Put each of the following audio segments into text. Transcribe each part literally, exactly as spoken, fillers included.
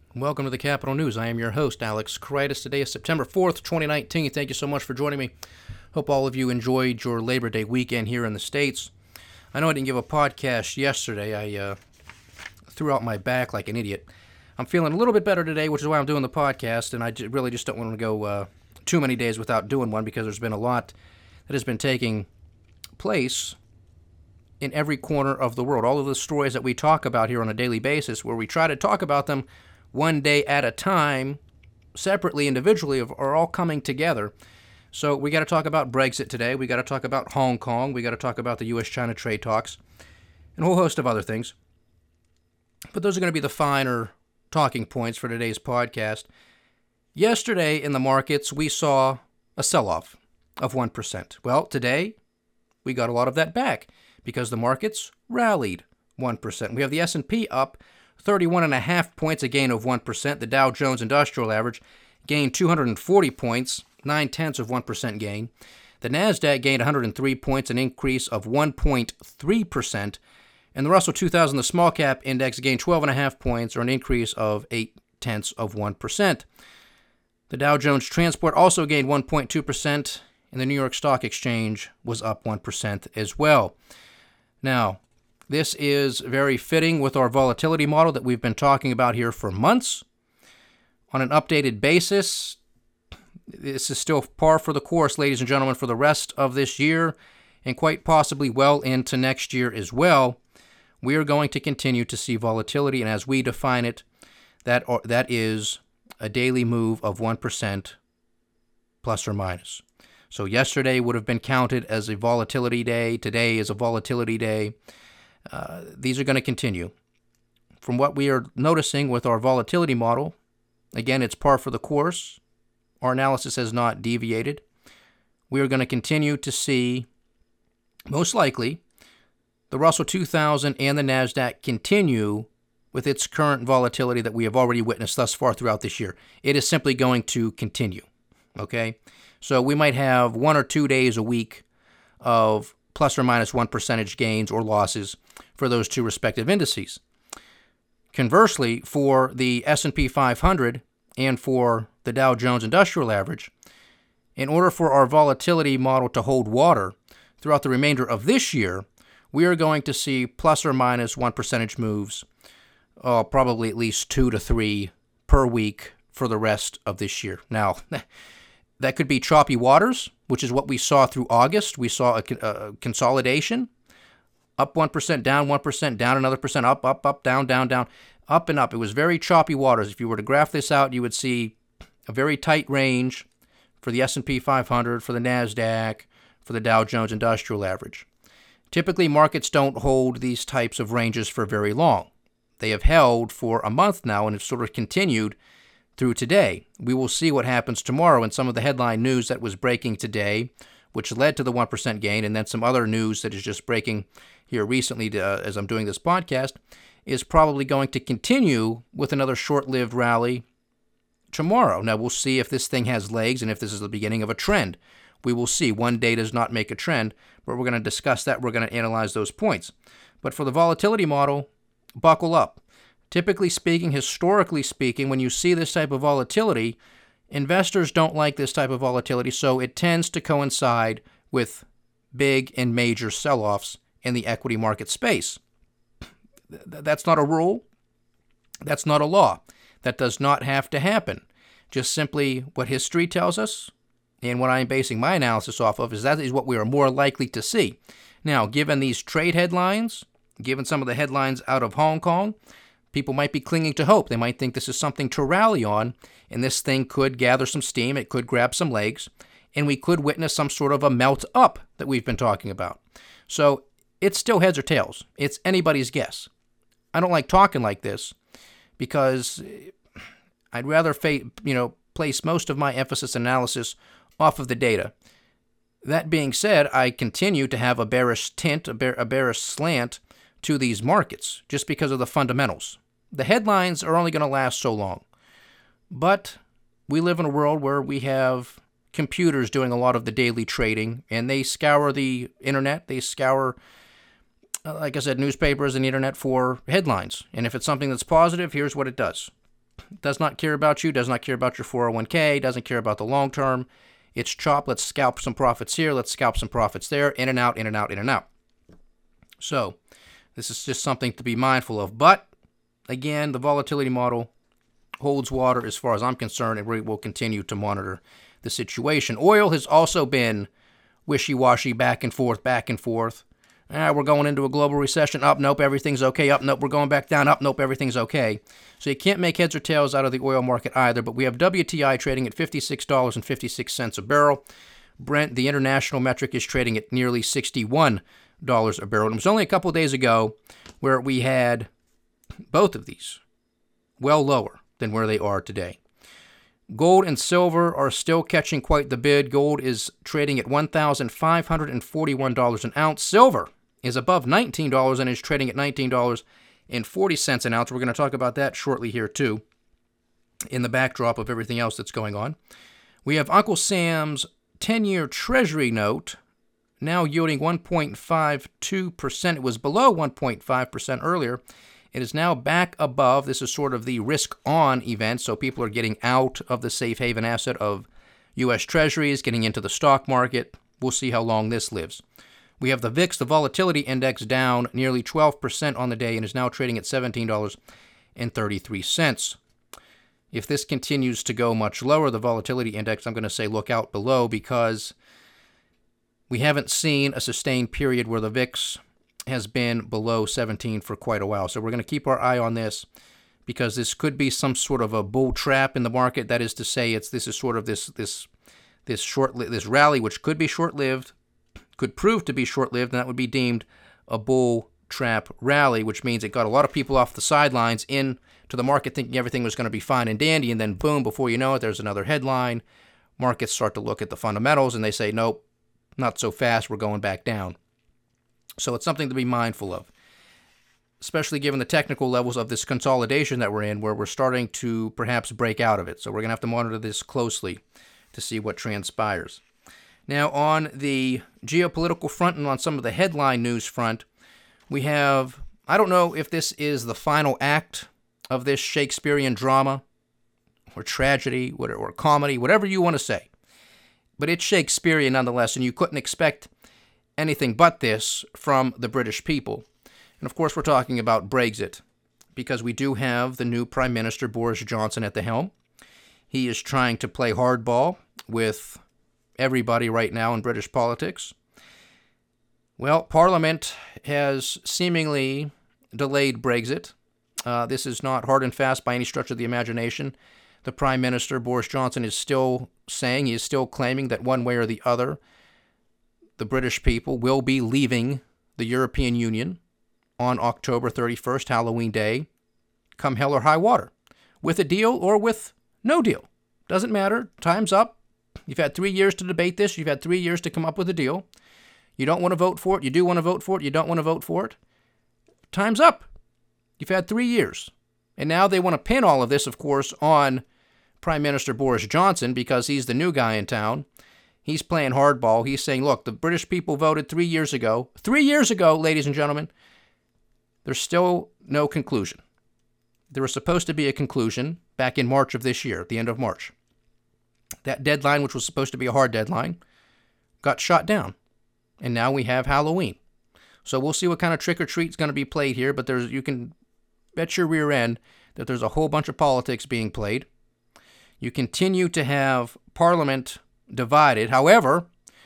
Welcome to the Capital News. I am your host, Alex Kreitis. Today is September fourth, twenty nineteen. Thank you so much for joining me. Hope all of you enjoyed your Labor Day weekend here in the States. I know I didn't give a podcast yesterday. I uh, threw out my back like an idiot. I'm feeling a little bit better today, which is why I'm doing the podcast, and I j- really just don't want to go uh, too many days without doing one because there's been a lot that has been taking place in every corner of the world. All of the stories that we talk about here on a daily basis, where we try to talk about them one day at a time, separately, individually, are all coming together. So we got to talk about Brexit today. We got to talk about Hong Kong. We got to talk about the U S China trade talks and a whole host of other things. But those are going to be the finer talking points for today's podcast. Yesterday in the markets, we saw a sell-off of one percent. Well, today we got a lot of that back because the markets rallied one percent. We have the S and P up thirty-one and a half points, a gain of one percent. The Dow Jones Industrial Average gained two hundred forty points, nine-tenths of one percent gain. The Nasdaq gained one hundred three points, an increase of one point three percent. And the Russell two thousand, the small cap index, gained twelve and a half points, or an increase of eight-tenths of one percent. The Dow Jones Transport also gained one point two percent, and the New York Stock Exchange was up one percent as well. Now, this is very fitting with our volatility model that we've been talking about here for months. On an updated basis, this is still par for the course, ladies and gentlemen, for the rest of this year and quite possibly well into next year as well. We are going to continue to see volatility, and as we define it, that are, that is a daily move of one percent plus or minus. So yesterday would have been counted as a volatility day. Today is a volatility day. Uh, these are going to continue. From what we are noticing with our volatility model, again, it's par for the course. Our analysis has not deviated. We are going to continue to see, most likely, the Russell two thousand and the Nasdaq continue with its current volatility that we have already witnessed thus far throughout this year. It is simply going to continue, okay? So we might have one or two days a week of plus or minus one percentage gains or losses for those two respective indices. Conversely, for the S and P five hundred and for the Dow Jones Industrial Average, in order for our volatility model to hold water throughout the remainder of this year, we are going to see plus or minus one percentage moves, uh, probably at least two to three per week for the rest of this year. Now, that could be choppy waters, which is what we saw through August. We saw a, a consolidation, up one percent, down one percent, down another percent, up, up, up, down, down, down, up and up. It was very choppy waters. If you were to graph this out, you would see a very tight range for the S and P five hundred, for the Nasdaq, for the Dow Jones Industrial Average. Typically, markets don't hold these types of ranges for very long. They have held for a month now and have sort of continued through today. We will see what happens tomorrow in some of the headline news that was breaking today, which led to the one percent gain, and then some other news that is just breaking here recently uh, as I'm doing this podcast, is probably going to continue with another short-lived rally tomorrow. Now, we'll see if this thing has legs and if this is the beginning of a trend. We will see. One day does not make a trend, but we're going to discuss that. We're going to analyze those points. But for the volatility model, buckle up. Typically speaking, historically speaking, when you see this type of volatility, investors don't like this type of volatility, so it tends to coincide with big and major sell-offs in the equity market space. That's not a rule. That's not a law. That does not have to happen. Just simply what history tells us, and what I'm basing my analysis off of, is that is what we are more likely to see. Now, given these trade headlines, given some of the headlines out of Hong Kong, people might be clinging to hope. They might think this is something to rally on, and this thing could gather some steam, it could grab some legs, and we could witness some sort of a melt up that we've been talking about. So it's still heads or tails. It's anybody's guess. I don't like talking like this because I'd rather fa- you know, place most of my emphasis and analysis off of the data. That being said, I continue to have a bearish tint, a, bear, a bearish slant to these markets just because of the fundamentals. The headlines are only going to last so long. But we live in a world where we have computers doing a lot of the daily trading, and they scour the internet, they scour, like I said, newspapers and the internet for headlines. And if it's something that's positive, here's what it does. does not care about you, does not care about your four oh one k, doesn't care about the long term. It's chop, let's scalp some profits here, let's scalp some profits there, in and out, in and out, in and out. So this is just something to be mindful of. But again, the volatility model holds water as far as I'm concerned, and we will continue to monitor the situation. Oil has also been wishy-washy, back and forth, back and forth. Ah, we're going into a global recession. Up, nope, everything's okay. Up, nope, we're going back down. Up, nope, everything's okay. So you can't make heads or tails out of the oil market either. But we have W T I trading at fifty-six dollars and fifty-six cents a barrel. Brent, the international metric, is trading at nearly sixty-one dollars a barrel. And it was only a couple of days ago where we had both of these well lower than where they are today. Gold and silver are still catching quite the bid. Gold is trading at one thousand five hundred forty-one dollars an ounce. Silver is above nineteen dollars and is trading at nineteen dollars and forty cents an ounce. We're going to talk about that shortly here too, in the backdrop of everything else that's going on. We have Uncle Sam's ten-year Treasury note now yielding one point five two percent. It was below one point five percent earlier. It is now back above. This is sort of the risk-on event, so people are getting out of the safe haven asset of U S Treasuries, getting into the stock market. We'll see how long this lives. We have the V I X, the volatility index, down nearly twelve percent on the day and is now trading at seventeen dollars and thirty-three cents. If this continues to go much lower, the volatility index, I'm going to say look out below, because we haven't seen a sustained period where the V I X has been below seventeen for quite a while. So we're going to keep our eye on this, because this could be some sort of a bull trap in the market. That is to say, it's this is sort of this this this short this rally, which could be short-lived, could prove to be short-lived, and that would be deemed a bull trap rally, which means it got a lot of people off the sidelines in to the market thinking everything was going to be fine and dandy, and then boom, before you know it, there's another headline. Markets start to look at the fundamentals and they say, nope, not so fast, we're going back down. So it's something to be mindful of, especially given the technical levels of this consolidation that we're in, where we're starting to perhaps break out of it. So we're going to have to monitor this closely to see what transpires. Now, on the geopolitical front and on some of the headline news front, we have, I don't know if this is the final act of this Shakespearean drama or tragedy or, or comedy, whatever you want to say. But it's Shakespearean nonetheless, and you couldn't expect anything but this from the British people. And of course, we're talking about Brexit, because we do have the new Prime Minister, Boris Johnson, at the helm. He is trying to play hardball with everybody right now in British politics. Well, Parliament has seemingly delayed Brexit. Uh, this is not hard and fast by any stretch of the imagination. The Prime Minister, Boris Johnson, is still saying, he is still claiming that one way or the other, the British people will be leaving the European Union on October thirty-first, Halloween Day, come hell or high water, with a deal or with no deal. Doesn't matter. Time's up. You've had three years to debate this. You've had three years to come up with a deal. You don't want to vote for it. You do want to vote for it. You don't want to vote for it. Time's up. You've had three years. And now they want to pin all of this, of course, on Prime Minister Boris Johnson, because he's the new guy in town. He's playing hardball. He's saying, look, the British people voted three years ago. Three years ago, ladies and gentlemen, there's still no conclusion. There was supposed to be a conclusion back in March of this year, at the end of March. That deadline, which was supposed to be a hard deadline, got shot down. And now we have Halloween. So we'll see what kind of trick-or-treat is going to be played here, but there's you can bet your rear end that there's a whole bunch of politics being played. You continue to have Parliament divided. However,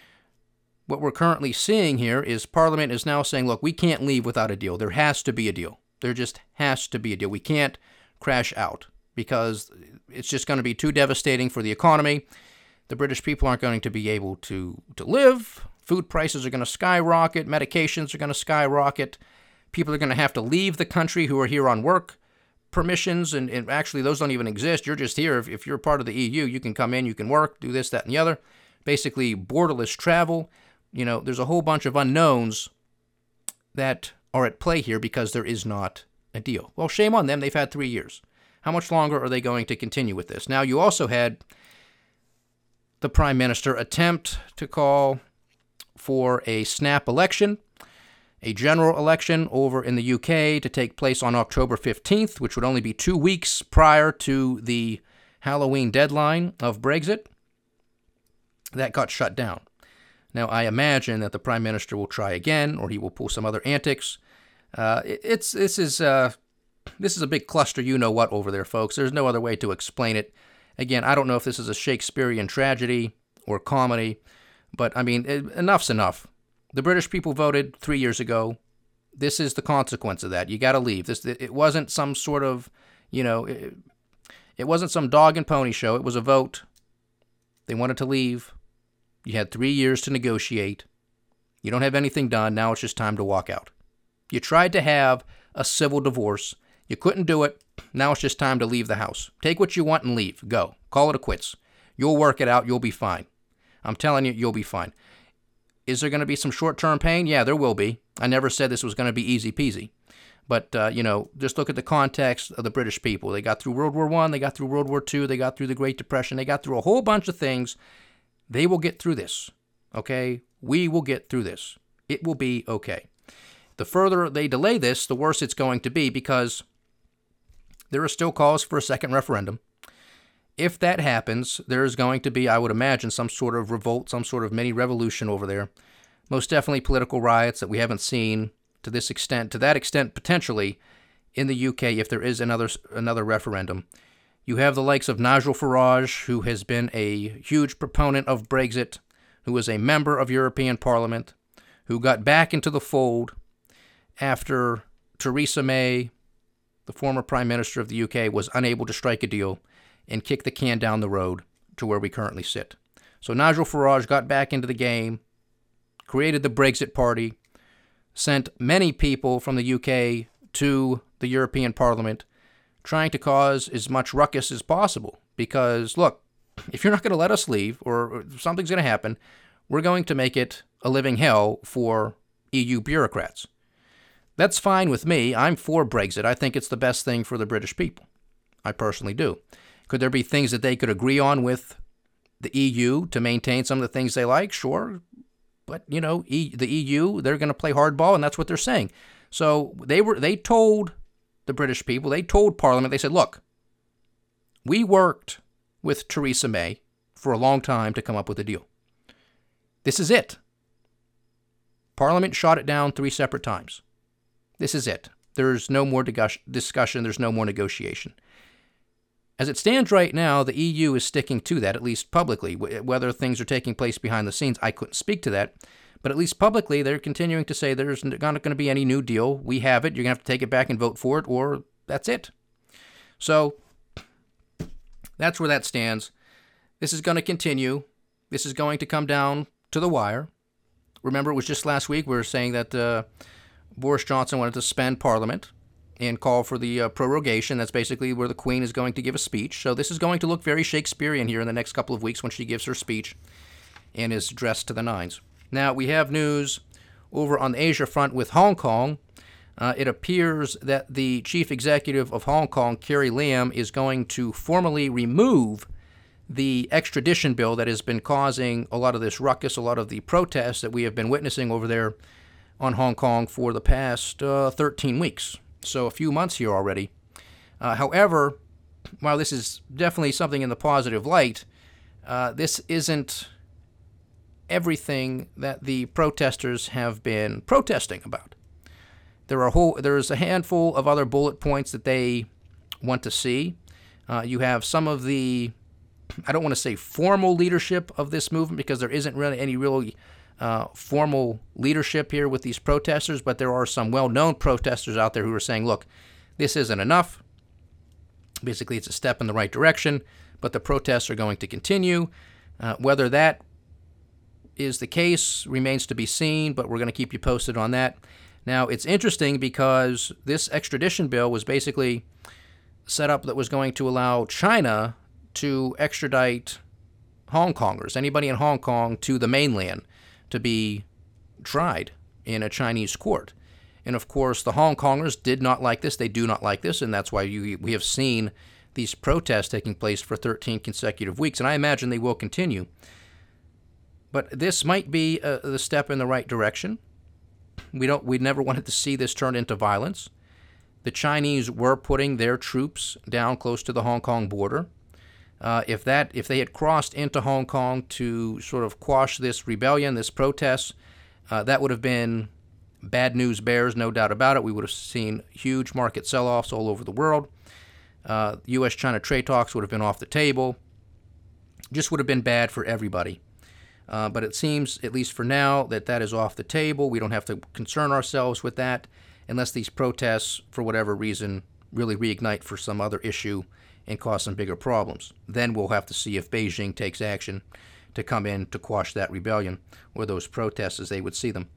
what we're currently seeing here is Parliament is now saying, look, we can't leave without a deal. There has to be a deal. There just has to be a deal. We can't crash out, because it's just going to be too devastating for the economy. The British people aren't going to be able to, to live. Food prices are going to skyrocket. Medications are going to skyrocket. People are going to have to leave the country who are here on work permissions, and, and actually those don't even exist. You're just here. If, if you're part of the E U, you can come in, you can work, do this, that, and the other. Basically, borderless travel. You know, there's a whole bunch of unknowns that are at play here because there is not a deal. Well, shame on them. They've had three years. How much longer are they going to continue with this? Now, you also had the Prime Minister attempt to call for a snap election, a general election over in the U K to take place on October fifteenth, which would only be two weeks prior to the Halloween deadline of Brexit. That got shut down. Now, I imagine that the Prime Minister will try again, or he will pull some other antics. Uh, it's this is uh, this is a big cluster, you know what, over there, folks. There's no other way to explain it. Again, I don't know if this is a Shakespearean tragedy or comedy, but I mean, it, enough's enough. The British people voted three years ago. This is the consequence of that. You got to leave. This it wasn't some sort of, you know, it, it wasn't some dog and pony show. It was a vote. They wanted to leave. You had three years to negotiate. You don't have anything done. Now it's just time to walk out. You tried to have a civil divorce. You couldn't do it. Now it's just time to leave the house. Take what you want and leave. Go. Call it a quits. You'll work it out. You'll be fine. I'm telling you, you'll be fine. Is there going to be some short-term pain? Yeah, there will be. I never said this was going to be easy peasy. But, uh, you know, just look at the context of the British people. They got through World War One. They got through World War Two. They got through the Great Depression. They got through a whole bunch of things. They will get through this, okay? We will get through this. It will be okay. The further they delay this, the worse it's going to be, because there are still calls for a second referendum. If that happens, there is going to be, I would imagine, some sort of revolt, some sort of mini revolution over there. Most definitely political riots that we haven't seen to this extent, to that extent potentially, in the U K if there is another another referendum. You have the likes of Nigel Farage, who has been a huge proponent of Brexit, who is a member of European Parliament, who got back into the fold after Theresa May, the former Prime Minister of the U K, was unable to strike a deal and kick the can down the road to where we currently sit. So Nigel Farage got back into the game, created the Brexit Party, sent many people from the U K to the European Parliament, trying to cause as much ruckus as possible. Because, look, if you're not going to let us leave, or something's going to happen, we're going to make it a living hell for E U bureaucrats. That's fine with me. I'm for Brexit. I think it's the best thing for the British people. I personally do. Could there be things that they could agree on with the E U to maintain some of the things they like? Sure. But, you know, e, the E U, they're going to play hardball, and that's what they're saying. So they were they told the British people, they told Parliament, they said, look, we worked with Theresa May for a long time to come up with a deal. This is it. Parliament shot it down three separate times. This is it. There's no more discussion. There's no more negotiation. As it stands right now, the E U is sticking to that, at least publicly. Whether things are taking place behind the scenes, I couldn't speak to that. But at least publicly, they're continuing to say there's not going to be any new deal. We have it. You're going to have to take it back and vote for it, or that's it. So that's where that stands. This is going to continue. This is going to come down to the wire. Remember, it was just last week we were saying that uh, Boris Johnson wanted to suspend Parliament and call for the uh, prorogation. That's basically where the Queen is going to give a speech. So this is going to look very Shakespearean here in the next couple of weeks when she gives her speech and is dressed to the nines. Now, we have news over on the Asia front with Hong Kong. Uh, it appears that the chief executive of Hong Kong, Carrie Lam, is going to formally remove the extradition bill that has been causing a lot of this ruckus, a lot of the protests that we have been witnessing over there on Hong Kong for the past uh, thirteen weeks. So a few months here already. Uh, however, while this is definitely something in the positive light, uh, this isn't everything that the protesters have been protesting about. There are a whole, there's a handful of other bullet points that they want to see. Uh, you have some of the, I don't want to say formal leadership of this movement, because there isn't really any really uh, formal leadership here with these protesters, but there are some well-known protesters out there who are saying, look, this isn't enough. Basically, it's a step in the right direction, but the protests are going to continue. Uh, whether that is the case remains to be seen, but we're going to keep you posted on that. Now, it's interesting because this extradition bill was basically set up that was going to allow China to extradite Hong Kongers, anybody in Hong Kong, to the mainland to be tried in a Chinese court. And of course, the Hong Kongers did not like this. They do not like this, and that's why you, we have seen these protests taking place for thirteen consecutive weeks, and I imagine they will continue. But this might be a, the step in the right direction. We don't. We never wanted to see this turn into violence. The Chinese were putting their troops down close to the Hong Kong border. Uh, if that, if they had crossed into Hong Kong to sort of quash this rebellion, this protest, uh, that would have been bad news bears, no doubt about it. We would have seen huge market sell-offs all over the world. Uh, U S China trade talks would have been off the table. Just would have been bad for everybody. Uh, but it seems, at least for now, that that is off the table. We don't have to concern ourselves with that unless these protests, for whatever reason, really reignite for some other issue and cause some bigger problems. Then we'll have to see if Beijing takes action to come in to quash that rebellion or those protests as they would see them.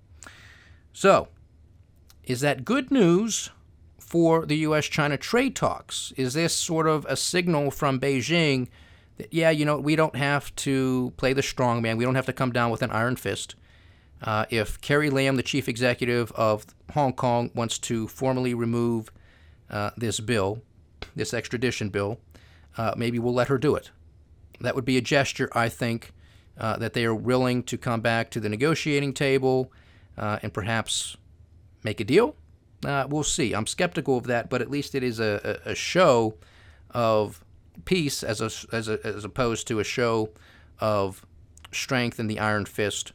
So, is that good news for the U S China trade talks? Is this sort of a signal from Beijing that, yeah, you know, we don't have to play the strongman, we don't have to come down with an iron fist? Uh, if Carrie Lam, the chief executive of Hong Kong, wants to formally remove uh, this bill, this extradition bill, uh, maybe we'll let her do it. That would be a gesture, I think, uh, that they are willing to come back to the negotiating table uh, and perhaps make a deal. Uh, we'll see. I'm skeptical of that, but at least it is a, a, a show of peace as a, as a, as opposed to a show of strength and the iron fist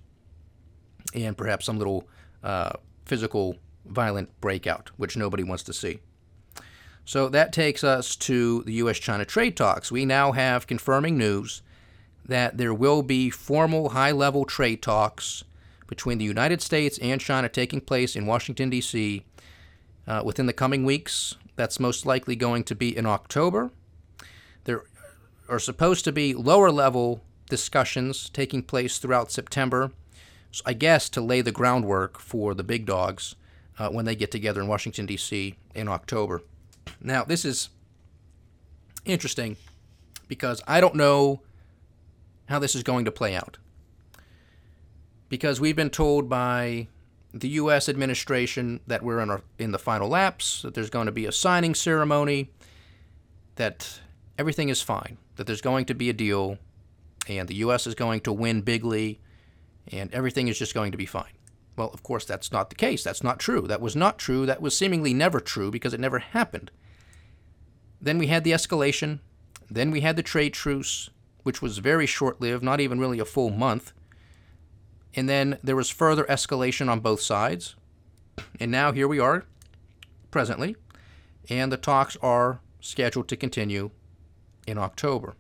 and perhaps some little uh, physical violent breakout, which nobody wants to see. So that takes us to the U S China trade talks. We now have confirming news that there will be formal high-level trade talks between the United States and China taking place in Washington, D C uh, within the coming weeks. That's most likely going to be in October. There are supposed to be lower-level discussions taking place throughout September, so I guess to lay the groundwork for the big dogs uh, when they get together in Washington, D C in October. Now, this is interesting because I don't know how this is going to play out. Because we've been told by the U S administration that we're in, our, in the final laps, that there's going to be a signing ceremony, that everything is fine, that there's going to be a deal, and the U S is going to win bigly, and everything is just going to be fine. Well, of course, that's not the case. That's not true. That was not true. That was seemingly never true because it never happened. Then we had the escalation. Then we had the trade truce, which was very short-lived, not even really a full month. And then there was further escalation on both sides. And now here we are, presently, and the talks are scheduled to continue in October.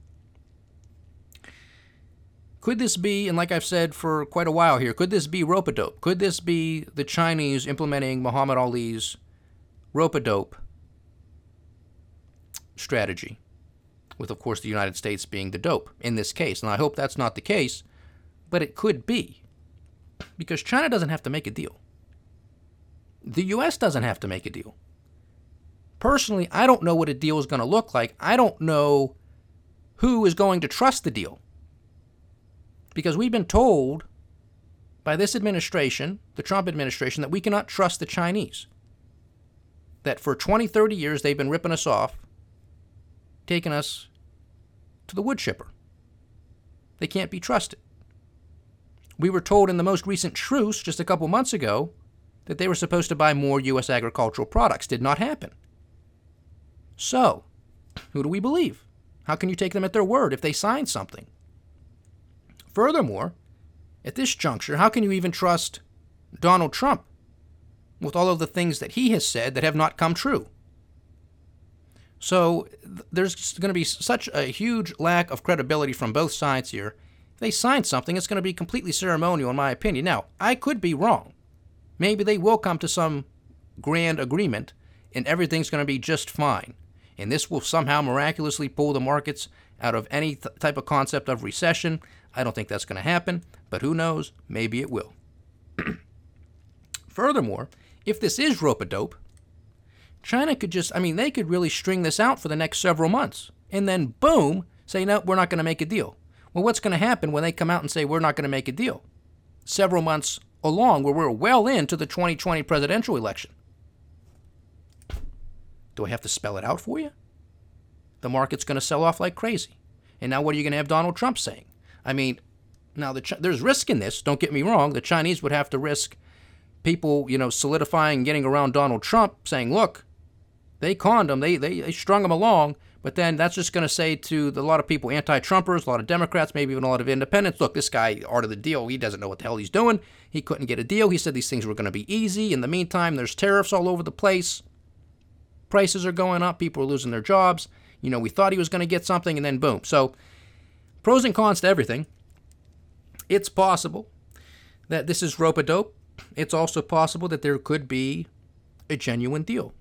Could this be, and like I've said for quite a while here, could this be rope-a-dope? Could this be the Chinese implementing Muhammad Ali's rope-a-dope strategy, with, of course, the United States being the dope in this case? And I hope that's not the case, but it could be, because China doesn't have to make a deal. The U S doesn't have to make a deal. Personally, I don't know what a deal is going to look like. I don't know who is going to trust the deal. Because we've been told by this administration, the Trump administration, that we cannot trust the Chinese. That for twenty, thirty years they've been ripping us off, taking us to the wood chipper. They can't be trusted. We were told in the most recent truce just a couple months ago that they were supposed to buy more U S agricultural products. Did not happen. So, who do we believe? How can you take them at their word if they sign something? Furthermore, at this juncture, how can you even trust Donald Trump with all of the things that he has said that have not come true? So th- there's going to be such a huge lack of credibility from both sides here. If they sign something, it's going to be completely ceremonial, in my opinion. Now, I could be wrong. Maybe they will come to some grand agreement, and everything's going to be just fine. And this will somehow miraculously pull the markets out of any th- type of concept of recession. I don't think that's going to happen, but who knows? Maybe it will. Furthermore, if this is rope-a-dope, China could just, I mean, they could really string this out for the next several months. And then, boom, say, no, we're not going to make a deal. Well, what's going to happen when they come out and say, we're not going to make a deal? Several months along, where we're well into the twenty twenty presidential election. Do I have to spell it out for you? The market's going to sell off like crazy. And now what are you going to have Donald Trump saying? I mean, now the Ch- there's risk in this, don't get me wrong. The Chinese would have to risk people, you know, solidifying, getting around Donald Trump, saying, look, they conned him, they, they, they strung him along. But then that's just going to say to a lot of people, anti-Trumpers, a lot of Democrats, maybe even a lot of independents, look, this guy, art of the deal, he doesn't know what the hell he's doing. He couldn't get a deal. He said these things were going to be easy. In the meantime, there's tariffs all over the place. Prices are going up. People are losing their jobs. You know, we thought he was going to get something, and then boom. So pros and cons to everything. It's possible that this is rope-a-dope. It's also possible that there could be a genuine deal.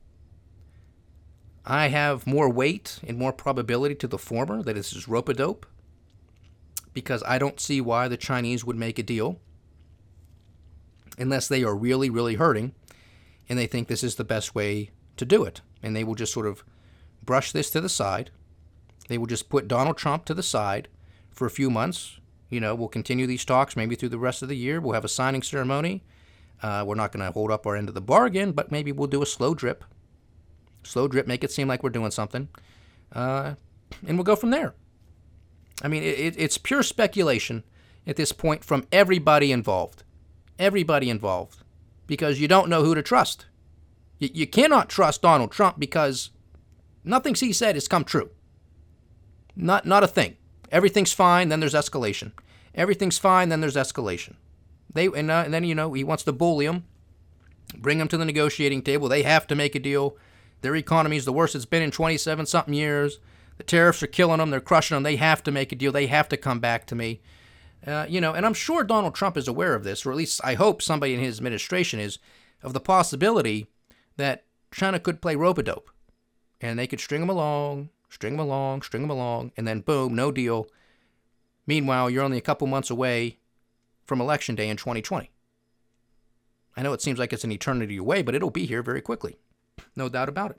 I have more weight and more probability to the former, that this is rope-a-dope, because I don't see why the Chinese would make a deal unless they are really, really hurting and they think this is the best way to do it. And they will just sort of brush this to the side. They will just put Donald Trump to the side for a few months. You know, we'll continue these talks maybe through the rest of the year. We'll have a signing ceremony. Uh, we're not going to hold up our end of the bargain, but maybe we'll do a slow drip. Slow drip, make it seem like we're doing something. Uh, and we'll go from there. I mean, it, it's pure speculation at this point from everybody involved. Everybody involved. Because you don't know who to trust. You, you cannot trust Donald Trump because nothing he said has come true. Not, not a thing. Everything's fine, then there's escalation. Everything's fine, then there's escalation. They and, uh, and then, you know, he wants to bully them, bring them to the negotiating table. They have to make a deal. Their economy is the worst it's been in twenty-seven something years. The tariffs are killing them. They're crushing them. They have to make a deal. They have to come back to me. Uh, you know, and I'm sure Donald Trump is aware of this, or at least I hope somebody in his administration is, of the possibility that China could play rope-a-dope. And they could string them along, string them along, string them along, and then boom, no deal. Meanwhile, you're only a couple months away from Election Day in twenty twenty. I know it seems like it's an eternity away, but it'll be here very quickly. No doubt about it.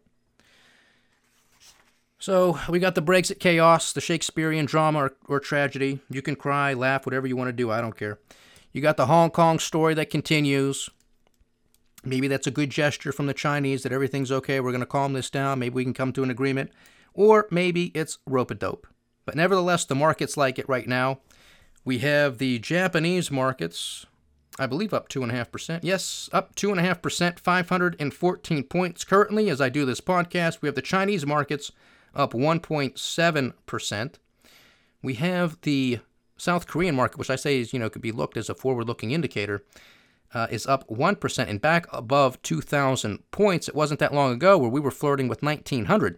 So we got the Brexit chaos, the Shakespearean drama or, or tragedy. You can cry, laugh, whatever you want to do. I don't care. You got the Hong Kong story that continues. Maybe that's a good gesture from the Chinese that everything's okay. We're going to calm this down. Maybe we can come to an agreement. Or maybe it's rope-a-dope. But nevertheless, the markets like it right now. We have the Japanese markets, I believe, up two point five percent. Yes, up two point five percent, five hundred fourteen points currently as I do this podcast. We have the Chinese markets up one point seven percent. We have the South Korean market, which I say is, you know, could be looked as a forward-looking indicator, uh, is up one percent and back above two thousand points. It wasn't that long ago where we were flirting with nineteen hundred.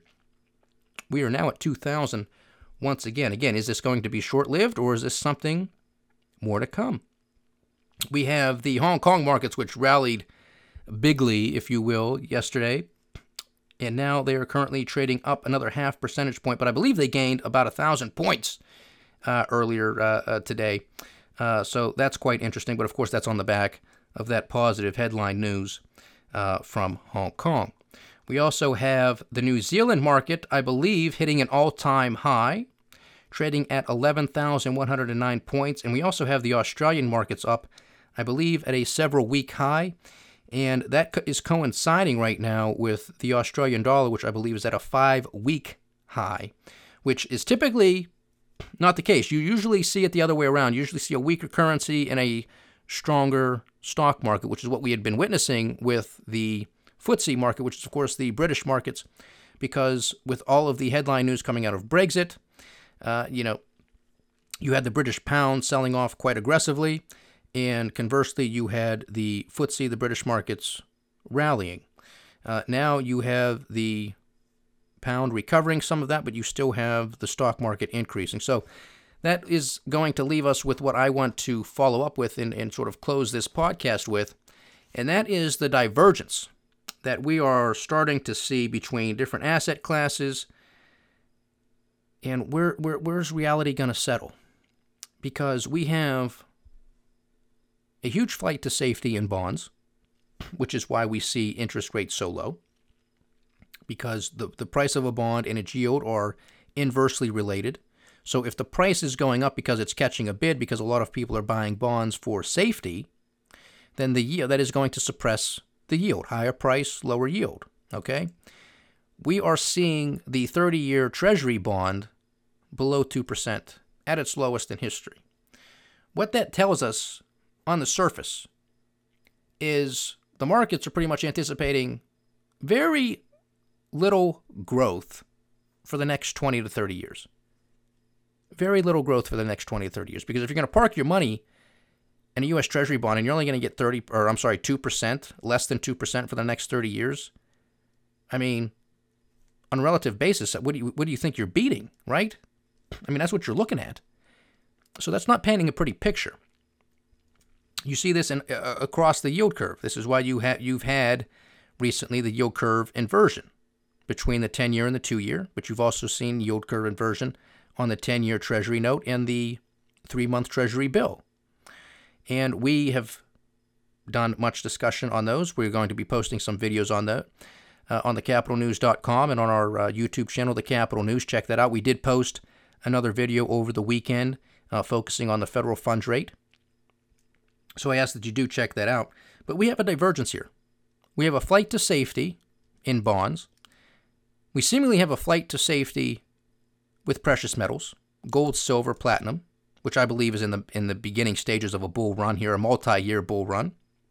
We are now at two thousand once again. Again, is this going to be short-lived, or is this something more to come? We have the Hong Kong markets, which rallied bigly, if you will, yesterday. And now they are currently trading up another half percentage point. But I believe they gained about one thousand points uh, earlier uh, uh, today. Uh, so that's quite interesting. But, of course, that's on the back of that positive headline news uh, from Hong Kong. We also have the New Zealand market, I believe, hitting an all-time high, trading at eleven thousand one hundred nine points. And we also have the Australian markets up, I believe, at a several-week high. And that is coinciding right now with the Australian dollar, which I believe is at a five-week high, which is typically not the case. You usually see it the other way around. You usually see a weaker currency and a stronger stock market, which is what we had been witnessing with the F T S E market, which is, of course, the British markets, because with all of the headline news coming out of Brexit, uh, you know, you had the British pound selling off quite aggressively, and conversely, you had the F T S E, the British markets, rallying. Uh, now you have the pound recovering some of that, but you still have the stock market increasing. So that is going to leave us with what I want to follow up with and, and sort of close this podcast with, and that is the divergence that we are starting to see between different asset classes, and where, where where's reality going to settle? Because we have a huge flight to safety in bonds, which is why we see interest rates so low, because the, the price of a bond and its yield are inversely related. So if the price is going up because it's catching a bid, because a lot of people are buying bonds for safety, then the yield, that is going to suppress the yield. Higher price, lower yield. Okay? We are seeing the thirty-year Treasury bond below two percent at its lowest in history. What that tells us on the surface is the markets are pretty much anticipating very little growth for the next twenty to thirty years. Very little growth for the next twenty to thirty years. Because if you're going to park your money in a U S Treasury bond and you're only going to get thirty, or I'm sorry, two percent, less than two percent for the next thirty years, I mean, on a relative basis, what do you, what do you think you're beating, right? I mean, that's what you're looking at. So that's not painting a pretty picture. You see this in, uh, across the yield curve. This is why you ha- you've had recently the yield curve inversion between the ten-year and the two-year, but you've also seen yield curve inversion on the ten-year Treasury note and the three-month Treasury bill. And we have done much discussion on those. We're going to be posting some videos on that uh, on the capital news dot com and on our uh, YouTube channel, The Capital News. Check that out. We did post another video over the weekend uh, focusing on the federal funds rate. So I ask that you do check that out. But we have a divergence here. We have a flight to safety in bonds. We seemingly have a flight to safety with precious metals, gold, silver, platinum, which I believe is in the in the beginning stages of a bull run here, a multi-year bull run.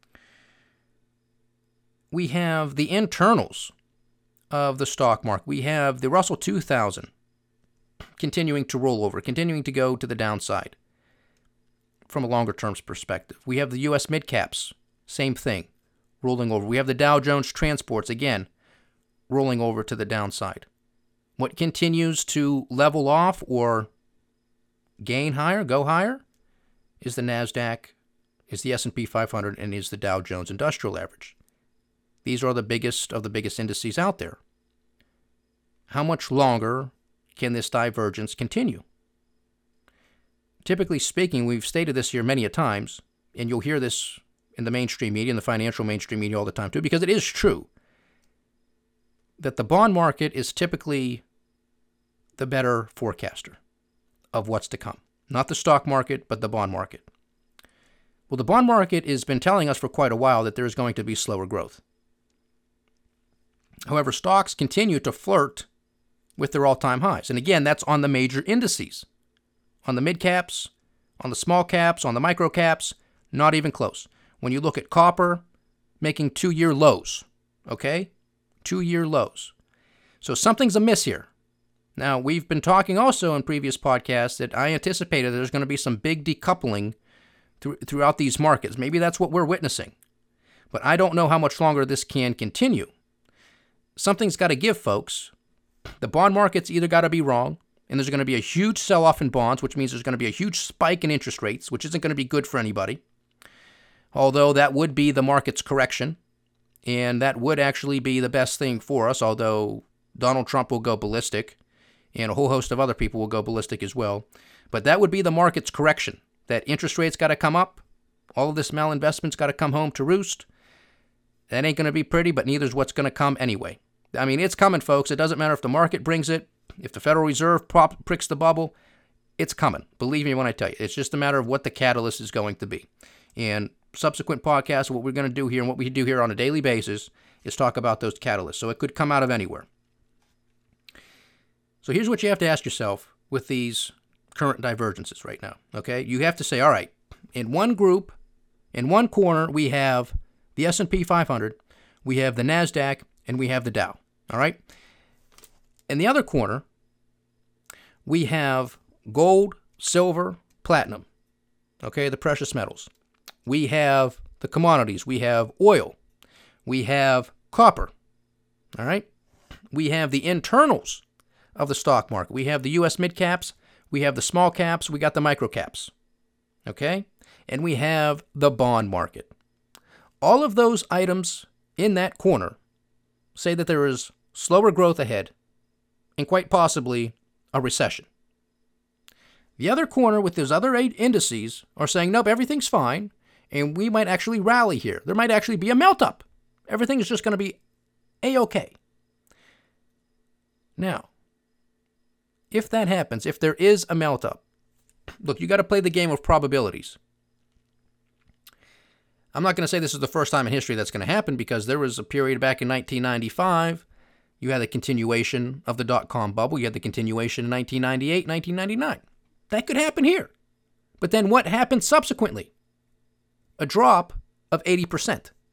We have the internals of the stock market. We have the Russell two thousand continuing to roll over, continuing to go to the downside from a longer term perspective. We have the U S mid-caps, same thing, rolling over. We have the Dow Jones transports, again, rolling over to the downside. What continues to level off or gain higher, go higher, is the NASDAQ, is the S and P five hundred, and is the Dow Jones Industrial Average. These are the biggest of the biggest indices out there. How much longer can this divergence continue? Typically speaking, we've stated this here many a times, and you'll hear this in the mainstream media, in the financial mainstream media all the time too, because it is true that the bond market is typically the better forecaster of what's to come. Not the stock market, but the bond market. Well, the bond market has been telling us for quite a while that there's going to be slower growth. However, stocks continue to flirt with their all-time highs. And again, that's on the major indices. On the mid-caps, on the small caps, on the micro caps, not even close. When you look at copper, making two-year lows, okay? Two-year lows. So something's amiss here. Now, we've been talking also in previous podcasts that I anticipated there's going to be some big decoupling th- throughout these markets. Maybe that's what we're witnessing. But I don't know how much longer this can continue. Something's got to give, folks. The bond market's either got to be wrong, and there's going to be a huge sell-off in bonds, which means there's going to be a huge spike in interest rates, which isn't going to be good for anybody. Although that would be the market's correction, and that would actually be the best thing for us, although Donald Trump will go ballistic, and a whole host of other people will go ballistic as well. But that would be the market's correction, that interest rates got to come up, all of this malinvestment's got to come home to roost. That ain't going to be pretty, but neither is what's going to come anyway. I mean, it's coming, folks. It doesn't matter if the market brings it, if the Federal Reserve prop, pricks the bubble, it's coming. Believe me when I tell you. It's just a matter of what the catalyst is going to be. And subsequent podcasts, what we're going to do here and what we do here on a daily basis is talk about those catalysts. So it could come out of anywhere. So here's what you have to ask yourself with these current divergences right now, okay? You have to say, all right, in one group, in one corner, we have the S and P five hundred, we have the NASDAQ, and we have the Dow, all right? In the other corner, we have gold, silver, platinum, okay, the precious metals. We have the commodities. We have oil. We have copper, all right? We have the internals of the stock market. We have the U S mid-caps. We have the small caps. We got the micro caps, okay? And we have the bond market. All of those items in that corner say that there is slower growth ahead and quite possibly a recession. The other corner with those other eight indices are saying, nope, everything's fine, and we might actually rally here. There might actually be a melt-up. Everything is just going to be A-okay. Now, if that happens, if there is a melt-up, look, you got to play the game of probabilities. I'm not going to say this is the first time in history that's going to happen because there was a period back in nineteen ninety-five. You had the continuation of the dot-com bubble. You had the continuation in nineteen ninety-eight, nineteen ninety-nine. That could happen here. But then what happened subsequently? A drop of eighty percent.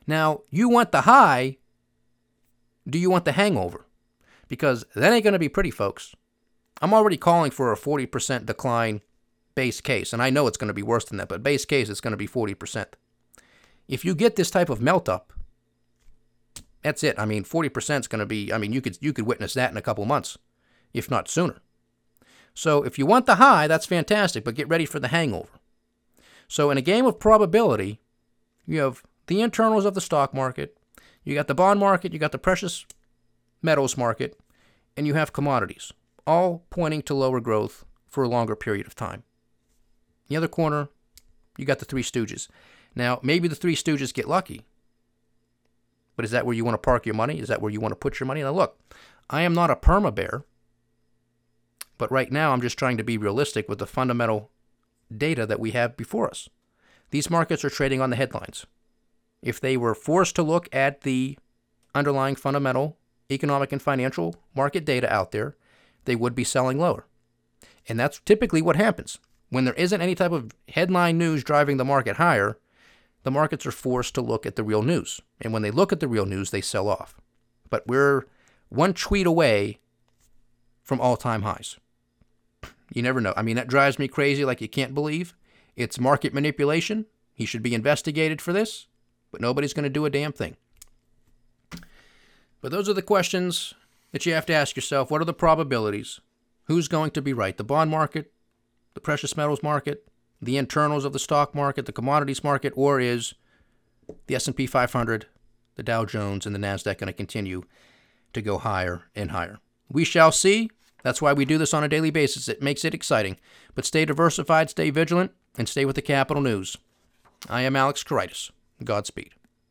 Now, you want the high. Do you want the hangover? Because that ain't going to be pretty, folks. I'm already calling for a forty percent decline base case, and I know it's going to be worse than that, but base case it's going to be forty percent. If you get this type of melt up, that's it. I mean, forty percent is going to be, I mean, you could you could witness that in a couple months, if not sooner. So if you want the high, that's fantastic, but get ready for the hangover. So in a game of probability, you have the internals of the stock market, you got the bond market, you got the precious metals market, and you have commodities, all pointing to lower growth for a longer period of time. In the other corner, you got the Three Stooges. Now, maybe the Three Stooges get lucky, but is that where you want to park your money? Is that where you want to put your money? Now, look, I am not a perma bear, but right now I'm just trying to be realistic with the fundamental data that we have before us. These markets are trading on the headlines. If they were forced to look at the underlying fundamental economic and financial market data out there, they would be selling lower. And that's typically what happens. When there isn't any type of headline news driving the market higher, the markets are forced to look at the real news. And when they look at the real news, they sell off. But we're one tweet away from all-time highs. You never know. I mean, that drives me crazy like you can't believe. It's market manipulation. He should be investigated for this, but nobody's going to do a damn thing. But those are the questions that you have to ask yourself. What are the probabilities? Who's going to be right? The bond market, the precious metals market, the internals of the stock market, the commodities market, or is the S and P five hundred, the Dow Jones, and the NASDAQ going to continue to go higher and higher? We shall see. That's why we do this on a daily basis. It makes it exciting. But stay diversified, stay vigilant, and stay with the Capital News. I am Alex Kouraitis. Godspeed.